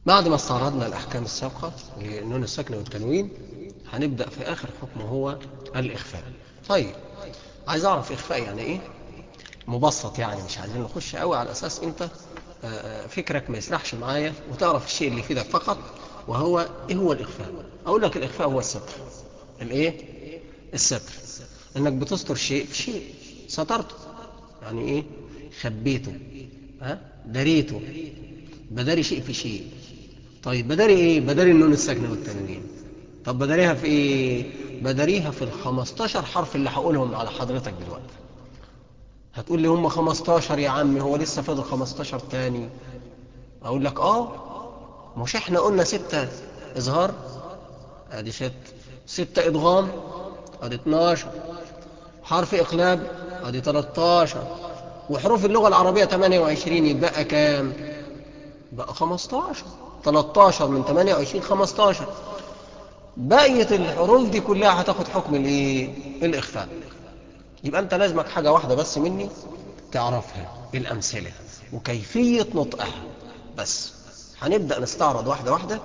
بعد ما استعرضنا الأحكام السابقة للنون الساكنة والتنوين، هنبدأ في آخر حكم هو الإخفاء. طيب، عايز أعرف إخفاء يعني إيه مبسط، يعني مش عايزين نخش قوي على أساس أنت فكرك ما يسرحش معايا وتعرف الشيء اللي يفيدك فقط، وهو إيه هو الإخفاء. أقول لك الإخفاء هو الستر. الإيه؟ الستر. إنك بتستر شيء في شيء، سترته، يعني إيه؟ خبيته، دريته، بداري شيء في شيء. طيب بداري ايه؟ بداري النون الساكنه والتنوين. طب بداريها في ايه؟ بداريها في ال15 حرف اللي هقولهم على حضرتك دلوقتي. هتقول لي هم 15 يا عم، هو لسه فاضل 15 تاني؟ اقول لك مش احنا قلنا 6 اظهار، ادي 6، 6 ادغام ادي 12، حرف اقلاب ادي 13، وحروف اللغه العربيه 28، يبقى كام؟ بقى 15. 13 من 28 15. بقية الحروف دي كلها هتاخد حكم الايه؟ الاخفاء. يبقى انت لازمك حاجة واحدة بس مني تعرفها، الامثلة وكيفية نطقها بس. هنبدأ نستعرض واحدة واحدة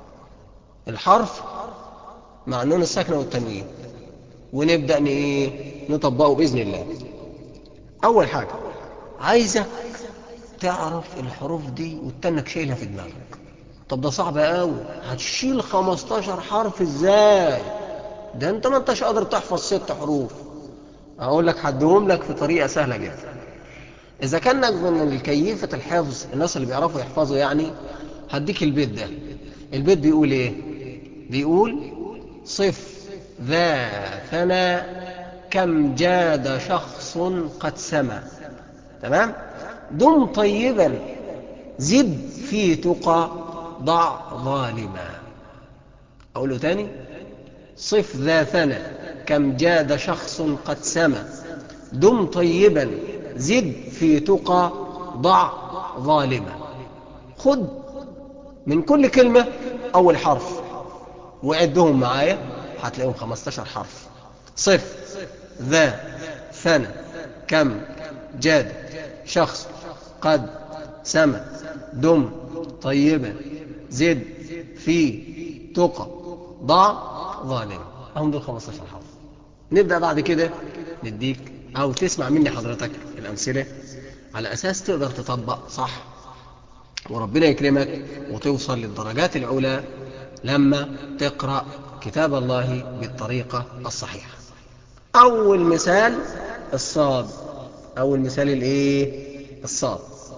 الحرف مع النون الساكنة والتنوين، ونبدأ ايه؟ نطبقه بإذن الله. اول حاجة عايزك تعرف الحروف دي وتنك شايلها في دماغك. طب ده صعب قوي، هتشيل 15 حرف ازاي؟ ده انت ما انتش قادر تحفظ 6 حروف. اقول لك هديهم لك في طريقه سهله جدا. اذا كانك من الكيفه الحفظ، الناس اللي بيعرفوا يحفظوا يعني، هديك البيت ده. البيت بيقول ايه؟ بيقول: صف ذا ثنى كم جاد شخص قد سما. تمام؟ دم طيبا زد في تقى ضع ظالما. اقوله تاني: صف ذا ثنى كم جاد شخص قد سما، دم طيبا زد في تقى ضع ظالما. خد من كل كلمة أول حرف وعدهم معايا، هتلاقيهم 15 حرف. صف ذا ثنى كم جاد شخص قد سما، دم طيبا زد في تقى ضع ظالما. هم دول 15 حرف. نبدأ بعد كده نديك أو تسمع مني حضرتك الأمثلة على أساس تقدر تطبق صح، وربنا يكرمك وتوصل للدرجات العلى لما تقرأ كتاب الله بالطريقة الصحيحة. أول مثال الصاد. أول مثال الإيه؟ الصاد.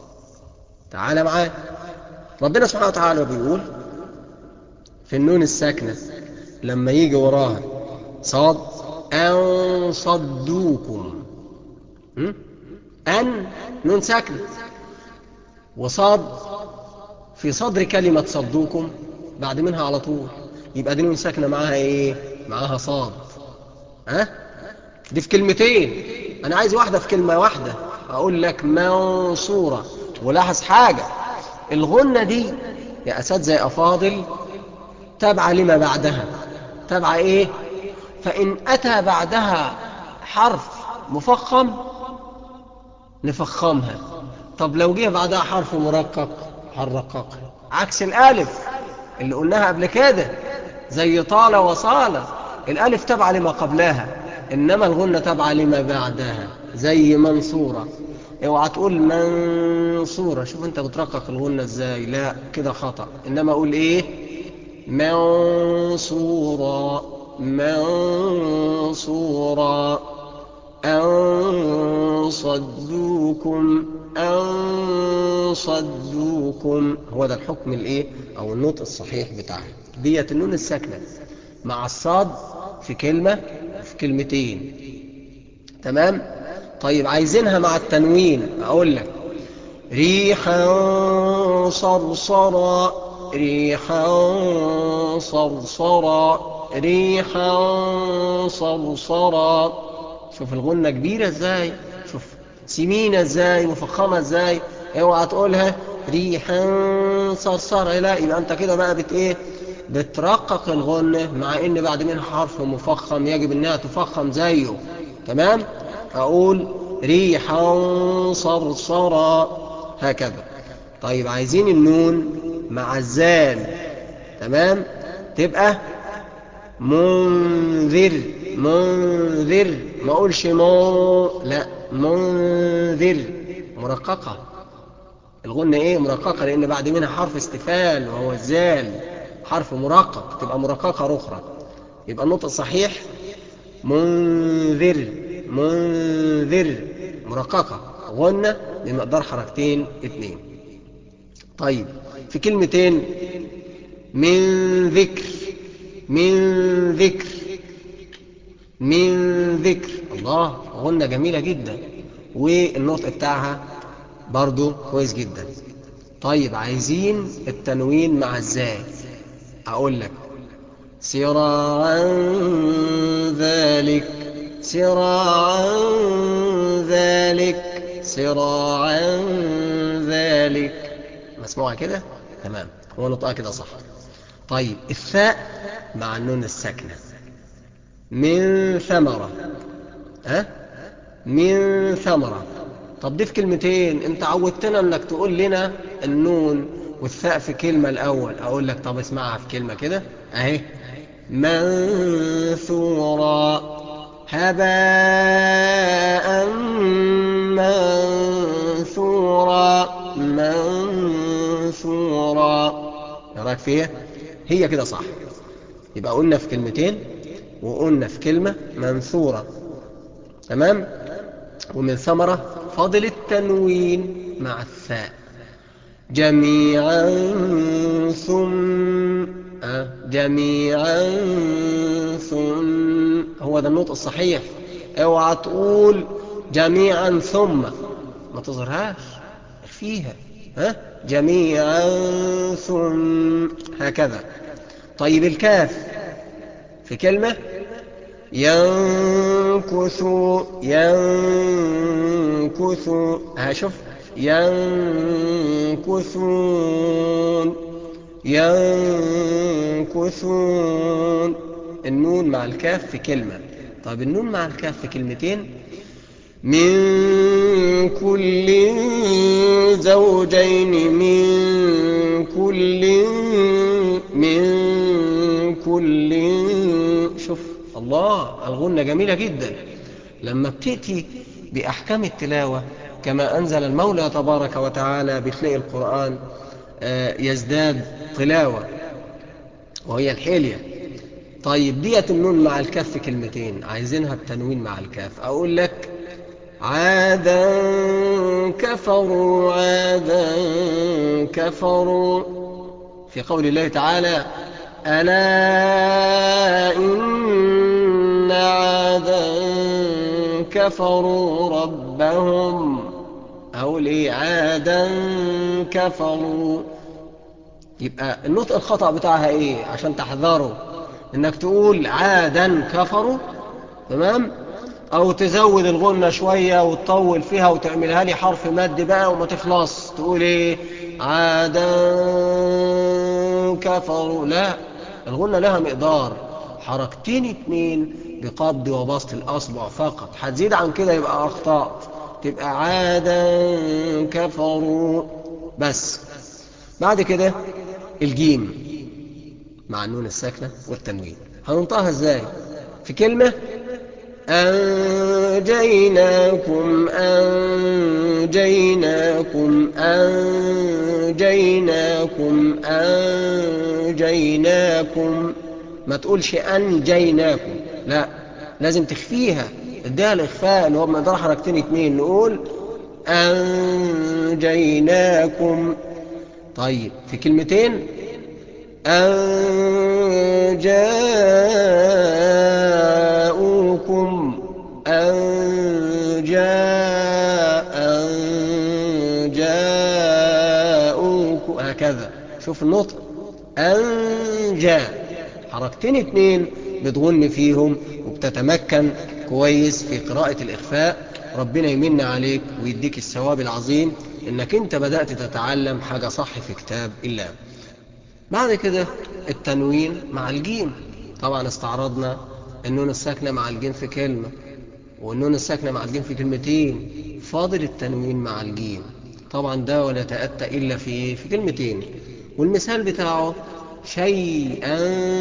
تعال معايا. ربنا سبحانه وتعالى بيقول في النون الساكنة لما يجي وراها صاد: أن صدوكم. أن نون ساكنة، وصاد في صدر كلمة صدوكم بعد منها على طول، يبقى دي نون ساكنة معاها ايه؟ معاها صاد. دي في كلمتين، انا عايز واحدة في كلمة واحدة. اقول لك منصورة. ولاحظ حاجة، الغنة دي يا اساتذة يا افاضل تابعة لما بعدها. تابعة ايه؟ فان اتى بعدها حرف مفخم نفخمها. طب لو جه بعدها حرف مرقق هنرققها، عكس الالف اللي قلناها قبل كده، زي طال وصال. الالف تبع لما قبلها، انما الغنة تبع لما بعدها، زي منصورة. اوعى تقول منصورة، شوف انت بترقق الغنة ازاي، لا كده خطأ. انما اقول ايه؟ منصورا، منصورا. أن صدوكم، أن صدوكم. هو ده الحكم الايه او النطق الصحيح بتاعها. ديت النون الساكنة مع الصاد في كلمة وفي كلمتين. تمام؟ طيب عايزينها مع التنوين. اقول لك: ريحا صرصرا، ريحا صرصرا، ريحا صرصرا. شوف الغنة كبيرة ازاي، شوف سمينة ازاي، مفخمة ازاي. اوعى تقولها ريحا صرصرة، لا، يبقى انت كده بقى ايه؟ بترقق الغنة، مع ان بعد منها حرف مفخم يجب انها تفخم زيه. تمام؟ اقول ريحا صرصرا هكذا. طيب عايزين النون مع الزال، تمام، تبقى منذر. منذر، ما اقولش لا، منذر، مرققة. الغنة ايه؟ مرققة، لان بعد منها حرف استفال وهو الزال، حرف مرقق، تبقى مرققة اخرى. يبقى النطق الصحيح منذر. منذر، مرققة، غنة بمقدار حركتين اتنين. طيب في كلمتين، من ذكر. من ذكر. من ذكر، الله، غنة جميلة جدا، والنطق بتاعها برضو كويس جدا. طيب عايزين التنوين مع الزاي. اقول لك سراعا ذلك. سراعا ذلك. سراعا ذلك، مسموعة كده؟ تمام، هو نطقها كده صح. طيب الثاء مع النون الساكنة، من ثمرة. ها؟ من ثمرة. طب دي في كلمتين، انت عودتنا انك تقول لنا النون والثاء في كلمة الاول. اقول لك طب اسمعها في كلمة كده اهي، منثورا. هباء منثورا. منثورا، ايه رايك فيها؟ هي كده صح. يبقى قلنا في كلمتين، وقلنا في كلمة منثورة، تمام. ومن ثمرة فاضل التنوين مع الثاء، جميعا ثم. جميعا ثم، هو ده النطق الصحيح. اوعى تقول جميعا ثم، ما تظهرهاش، اخفيها. جميعا ثم، هكذا. طيب الكاف في كلمة ينكث. ينكث، شوف، ينكثون. ينكثون، النون مع الكاف في كلمة. طيب النون مع الكاف في كلمتين، من كل زوجين. من كل. من كل، شوف، الله، الغنة جميلة جدا. لما بتأتي بأحكام التلاوة كما أنزل المولى تبارك وتعالى، بتلاقي القرآن يزداد طلاوة، وهي الحلية. طيب ديت النون مع الكاف في كلمتين، عايزينها بتنوين مع الكاف. أقول لك عادا كفروا. عادا كفروا، في قول الله تعالى ألا إن عادا كفروا ربهم. أقول إيه؟ عادا كفروا. يبقى النطق الخطأ بتاعها إيه عشان تحذره؟ إنك تقول عادا كفروا، تمام، او تزود الغنة شوية وتطول فيها وتعملها لي حرف مد بقى وما تخلص، تقول ايه؟ عادا كفروا. لا، الغنة لها مقدار، حركتين اتنين بقبض وبسط الاصبع فقط، هتزيد عن كده يبقى اخطأت، تبقى عادا كفروا بس. بعد كده الجيم مع النون الساكنة والتنوين، هننطقها ازاي في كلمة أنجيناكم. أنجيناكم. أنجيناكم. أنجيناكم، ما تقولش أنجيناكم، لا، لازم تخفيها، اديها الإخفاء اللي هو بمقدار حركتين اتنين، نقول أنجيناكم. طيب في كلمتين، أن جاءوكم. أن جاءوكم، هكذا. شوف النطق، أن جاء، حركتين اتنين بتغن فيهم وبتتمكن كويس في قراءة الإخفاء. ربنا يمن عليك ويديك الثواب العظيم إنك أنت بدأت تتعلم حاجة صح في كتاب الله. بعد كده التنوين مع الجيم. طبعا استعرضنا النون الساكنة مع الجيم في كلمة، والنون الساكنة مع الجيم في كلمتين، فاضل التنوين مع الجيم. طبعا ده ولا يتأتى إلا في كلمتين، والمثال بتاعه شيئا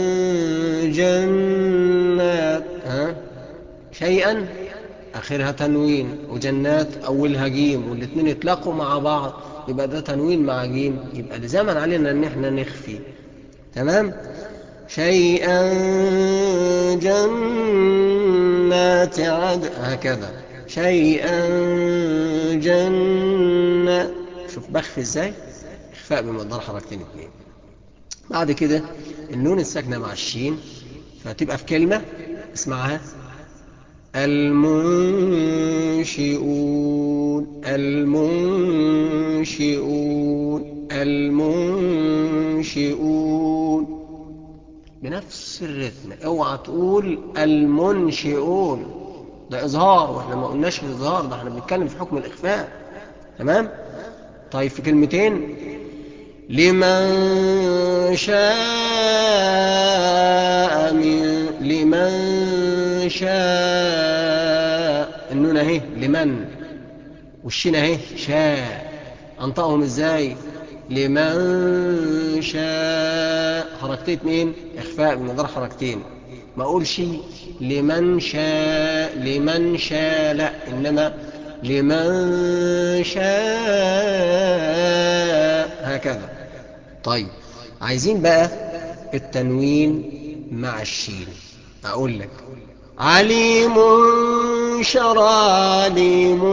جنات، شيئا آخرها تنوين، وجنات أولها جيم، والاتنين اتلاقوا مع بعض يبقى ده تنوين مع جيم، يبقى لزاما علينا ان احنا نخفي. تمام. شيئا جنات عدن، هكذا شيئا جنات. شوف بخفي ازاي، اخفاء بمقدار حركتين اتنين. بعد كده النون الساكنة مع الشين، فتبقى في كلمة اسمعها المنشئون، المنشئون، المنشئون، بنفس الرتم. اوعى تقول المنشئون، ده اظهار، واحنا ما قلناش في الاظهار ده، احنا بنتكلم في حكم الاخفاء. تمام. طيب في كلمتين، لمن شاء لمن شاء، النون اهي لمن، والشين اهي شاء، انطقهم ازاي؟ لمن شاء، حركتين اتنين اخفاء بمقدار حركتين. ما اقولش لمن شاء لمن شاء، لا، انما لمن شاء، هكذا. طيب عايزين بقى التنوين مع الشين. اقول لك عليم شرع، عليم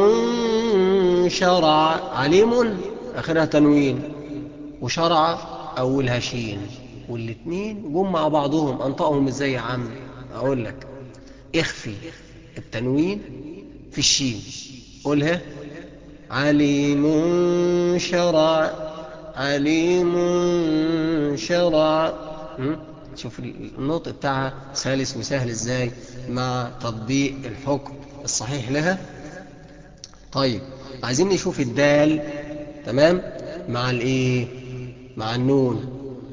شرع، عليم اخرها تنوين، وشرع اولها شين، والاتنين جم مع بعضهم، انطقهم ازاي يا عم؟ اقول لك اخفي التنوين في الشين، قولها عليم شرع، عليم شرع. شوف النطق بتاعها سلس وسهل ازاي مع تطبيق الحكم الصحيح لها. طيب عايزين نشوف الدال، تمام، مع الايه، مع النون.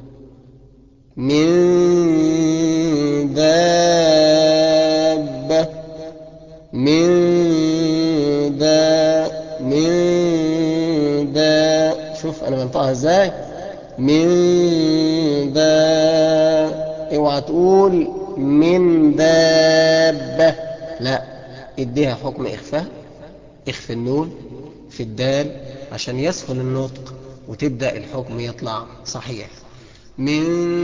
من دابة، من من شوف انا بنطقها ازاي، من اوعى تقول من دابة، لا، اديها حكم اخفاء، اخفي النون في الدال عشان يسهل النطق وتبدأ الحكم يطلع صحيح. من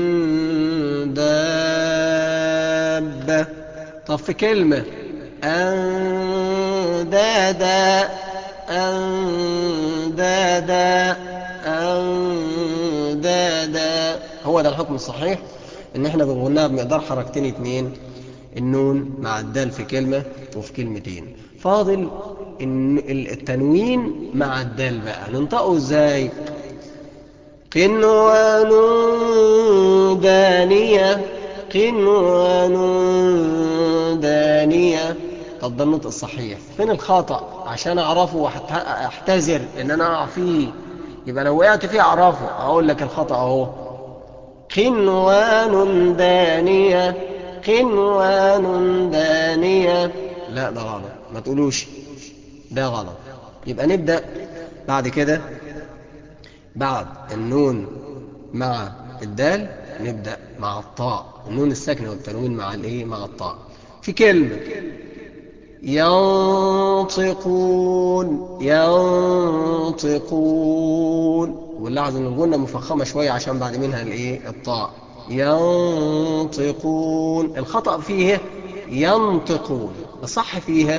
دابة. طب في كلمة أندادا، أندادا، أندادا، هو ده الحكم الصحيح، ان احنا بنغناها بمقدار حركتين اتنين، النون مع الدال في كلمة وفي كلمتين. فاضل إن التنوين مع الدال بقى ننطقه ازاي؟ قنوان دانية، قنوان دانية. طب ده النطق الصحيح، فين الخطأ عشان اعرفه واحتذر ان انا اقع فيه؟ يبقى لو وقعت فيه اعرفه، اقول لك الخطأ اهو، قنوان دانية، قنوان دانية. لا ده غلط، ما تقولوش ده غلط. يبقى نبدأ بعد كده، بعد النون مع الدال نبدأ مع الطاء، النون الساكنة والتنوين مع الايه، مع الطاء. في كلمة ينطقون، ينطقون، واللحظة ان الغنة مفخمة شوية عشان بعد منها الايه، الطاء. ينطقون، الخطأ فيها ينطقون، الصح فيها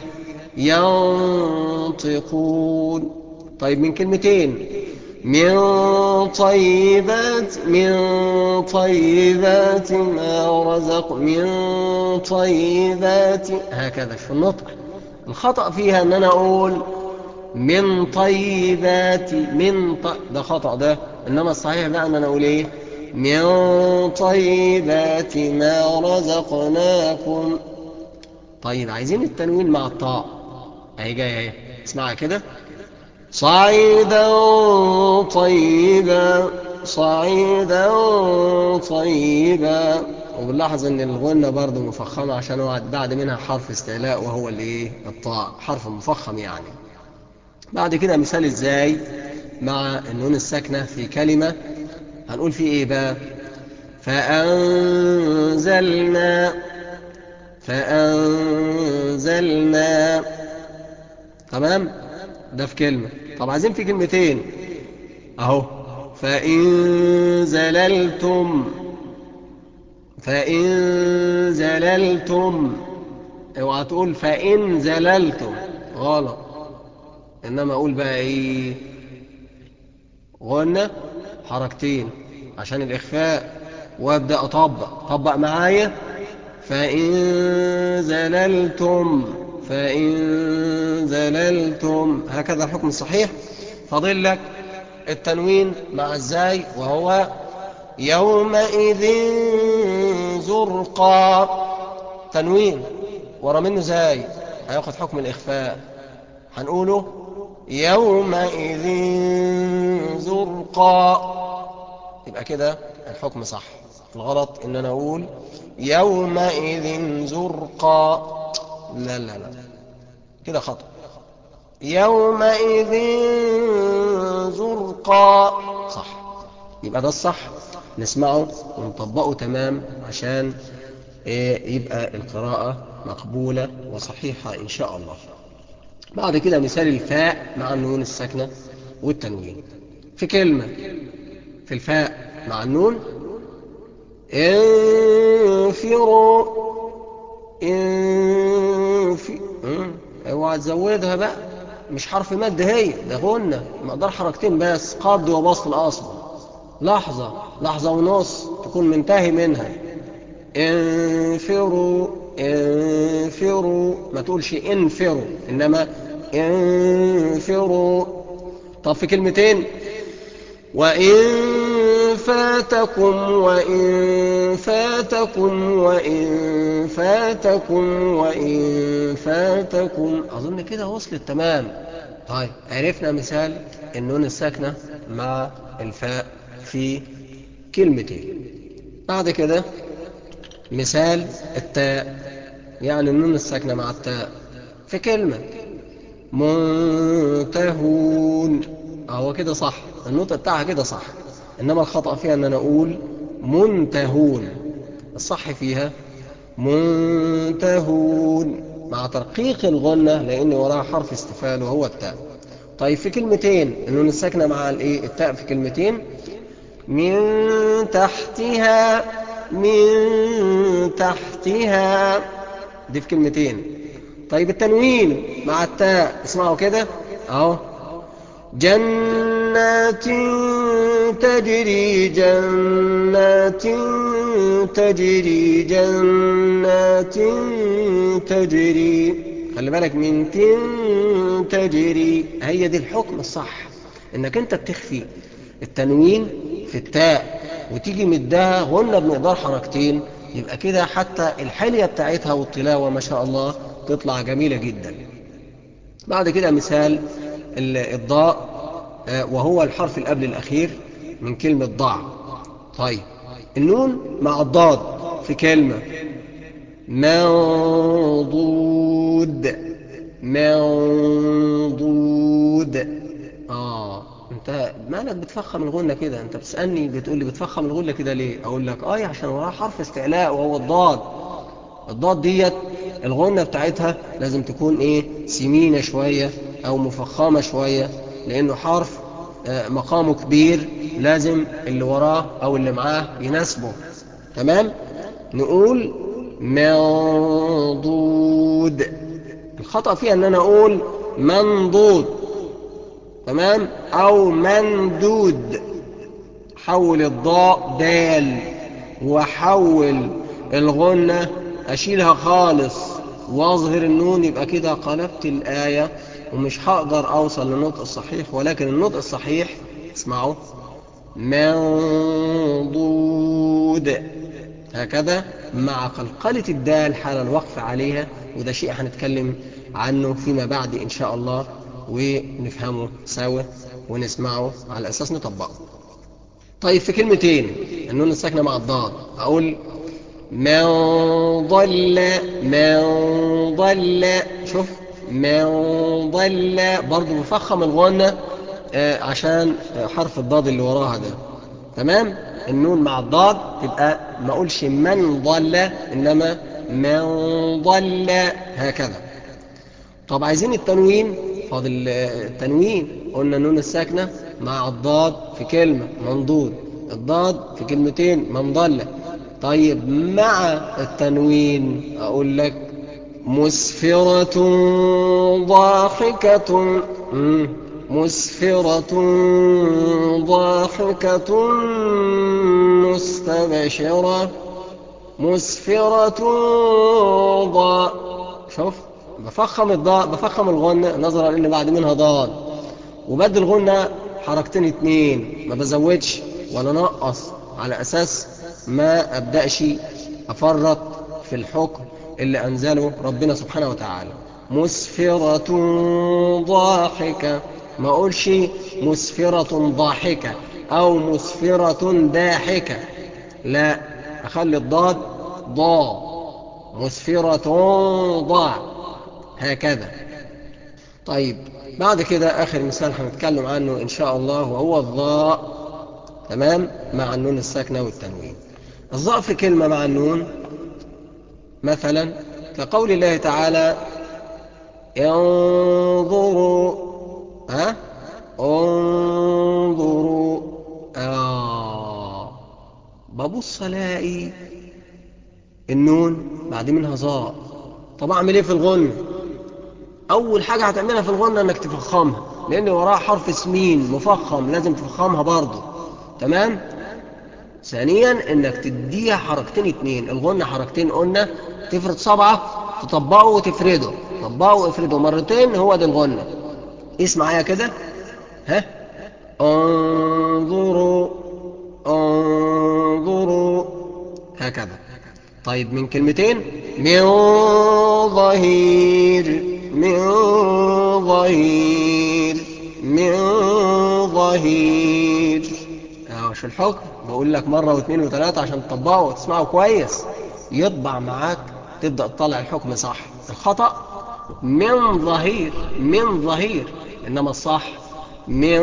ينطقون. طيب من كلمتين، من طيبات، من طيبات ما رزق، من طيبات، هكذا في النطق. الخطأ فيها ان انا اقول من طيبات، ده خطأ ده، انما الصحيح بقى ان انا اقول ايه، من طيبات ما رزقناكم. طيب عايزين التنوين مع الطاء، اهي جايه اهي، اسمعها كده، صعيدا طيبا، صعيدا طيبا. وبنلاحظ ان الغنة برضو مفخمة عشان هو بعد منها حرف استعلاء وهو الايه، الطاء، حرف مفخم يعني. بعد كده مثال ازاي مع النون الساكنة في كلمة هنقول فيه ايه بقى؟ فأنزلنا. فأنزلنا. تمام؟ ده في كلمة. طب عايزين في كلمتين اهو. فإن زللتم. فإن زللتم. اوعى تقول فإن زللتم، غلط. انما اقول بقى ايه؟ غنى حركتين عشان الإخفاء، وابدأ طبق معايا. فإن زللتم. فإن زللتم، هكذا الحكم الصحيح. فاضل لك التنوين مع الزاي، وهو يومئذ زرقا. تنوين ورا منه زاي، هياخد حكم الإخفاء. هنقوله يومئذ زرقا. يبقى كده الحكم صح. الغلط ان انا اقول يومئذ زرقا. لا لا لا، كده خطأ. يومئذ زرقا صح. يبقى ده الصح، نسمعه ونطبقه تمام عشان يبقى القراءة مقبولة وصحيحة إن شاء الله. بعد كده مثال الفاء مع النون الساكنة والتنوين في كلمة. في الفاء مع النون انفروا. انفي اوعى تزودها بقى، مش حرف مد، هي ده غنة، مقدار حركتين بس، قبض وبسط اصلا. لحظة لحظة ونص تكون منتهي منها. انفروا. انفروا، ما تقولش انفروا، انما انفروا. طب في كلمتين، وإن فاتكم. وإن فاتكم. وإن فاتكم. وإن فاتكم. أظن كده وصلت تمام. طيب عرفنا مثال النون الساكنة مع الفاء في كلمتين. بعد كده مثال التاء، يعني النون الساكنة مع التاء في كلمة. منتهون. هو كده صح، النطق بتاعها كده صح، انما الخطأ فيها ان انا اقول منتهون. الصح فيها منتهون مع ترقيق الغنة لان وراها حرف استفال وهو التاء. طيب في كلمتين النون الساكنة مع الايه التاء في كلمتين. من تحتها. من تحتها، دي في كلمتين. طيب التنوين مع التاء اسمعوا كده اهو. جنات تجري. جنات تجري. جنات تجري. خلي بالك من تجري، هي دي الحكم الصح، انك انت بتخفي التنوين في التاء وتيجي مدها غنة بمقدار حركتين، يبقى كده حتى الحلية بتاعتها والتلاوة ما شاء الله تطلع جميلة جدا. بعد كده مثال الضاء، وهو الحرف اللي قبل الأخير من كلمة ضع. طيب النون مع الضاد في كلمة. منضود. منضود. انت مالك بتفخم الغنة كده؟ انت بتسألني بتقول لي بتفخم الغنة كده ليه؟ اقول لك عشان وراها حرف استعلاء وهو الضاد. الضاد ديت الغنة بتاعتها لازم تكون سمينة شوية او مفخمة شوية، لانه حرف مقامه كبير، لازم اللي وراه او اللي معاه يناسبه. تمام. نقول منضود. الخطأ فيها ان انا اقول منضود، تمام، او مندود. حول الضاء دال، وحول الغنة اشيلها خالص واظهر النون، يبقى كده قلبت الآية ومش هقدر اوصل للنطق الصحيح. ولكن النطق الصحيح اسمعوا منضود هكذا مع قلقلة الدال حال الوقف عليها، وده شيء هنتكلم عنه فيما بعد إن شاء الله ونفهمه سوا ونسمعه على أساس نطبقه. طيب في كلمتين النون الساكنة مع الضاد أقول من ضل. من ضل. شوف من ضل برضو بفخم الغنة عشان حرف الضاد اللي وراها ده. تمام. النون مع الضاد تبقى ما اقولش من ضل، انما من ضل، هكذا. طب عايزين التنوين، فاضل التنوين. قلنا النون الساكنة مع الضاد في كلمة منضود، الضاد في كلمتين من ضل. طيب مع التنوين أقول لك مسفرة ضاحكة، مسفرة ضاحكة مستبشرة، مسفرة شوف، بفخم الضاء، بفخم الغنة نظرا ان بعد منها ضاد، وبدل الغنة حركتين اتنين، ما بزودش ولا نقص، على اساس ما ابدأش افرط في الحكم اللي انزله ربنا سبحانه وتعالى. مسفرة ضاحكة، ما اقولش مسفرة ضاحكة او مسفرة ضاحكة، لا، اخلي الضاد ضا، مسفرة ضاع، هكذا. طيب بعد كده آخر مثال هنتكلم عنه إن شاء الله، وهو الضاء، تمام، مع النون الساكنة والتنوين. الضاء في كلمة مع النون مثلا كقول الله تعالى انظروا، ها، انظروا، ببص الاقي النون بعد منها ظاء. طب اعمل ايه في الغنة؟ اول حاجة هتعملها في الغنة انك تفخمها، لان وراها حرف سمين مفخم لازم تفخمها برضو، تمام. ثانيا انك تديها حركتين اتنين، الغنة حركتين قلنا، تفرد صبعة، تطبقه وتفرده، طبقه وافرده مرتين، هو ده الغنة. اسمع معايا كده، ها، انظروا، انظروا، هكذا. طيب من كلمتين، من ظهير، من ظهير، من ظهير. مش الحكم بقول لك مرة واثنين وثلاثة عشان تطبقه وتسمعه كويس، يطبع معاك، تبدأ تطلع الحكم صح. الخطأ من ظهير، من ظهير، إنما الصح من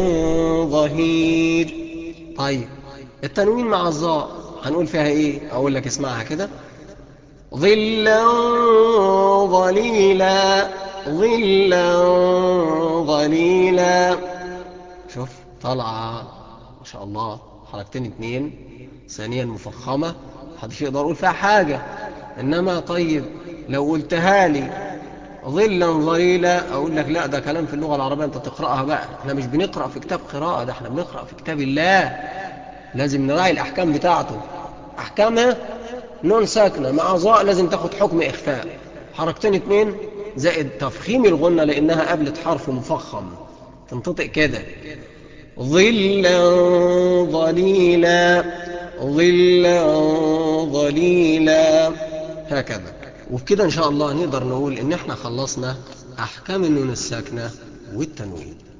ظهير. طيب التنوين مع الظاء هنقول فيها ايه؟ اقول لك اسمعها كده، ظلا ظليلا، ظلا ظليلا. شوف طالعة ما شاء الله حركتين اتنين، ثانيا مفخمة، محدش يقدر يقول فيها حاجة. انما طيب لو قلتها لي ظلا ظليلا اقول لك لا، ده كلام في اللغة العربية انت تقرأها بقى، احنا مش بنقرأ في كتاب قراءة، ده احنا بنقرأ في كتاب الله، لازم نراعي الاحكام بتاعته. احكامها نون ساكنة مع ظاء لازم تاخد حكم إخفاء، حركتين اتنين زائد تفخيم الغنة لأنها قبلت حرف مفخم، تنطق كده، ظلا ظليلا، ظلا ظليلا، هكذا. وبكده إن شاء الله نقدر نقول إن احنا خلصنا أحكام النون الساكنة والتنوين.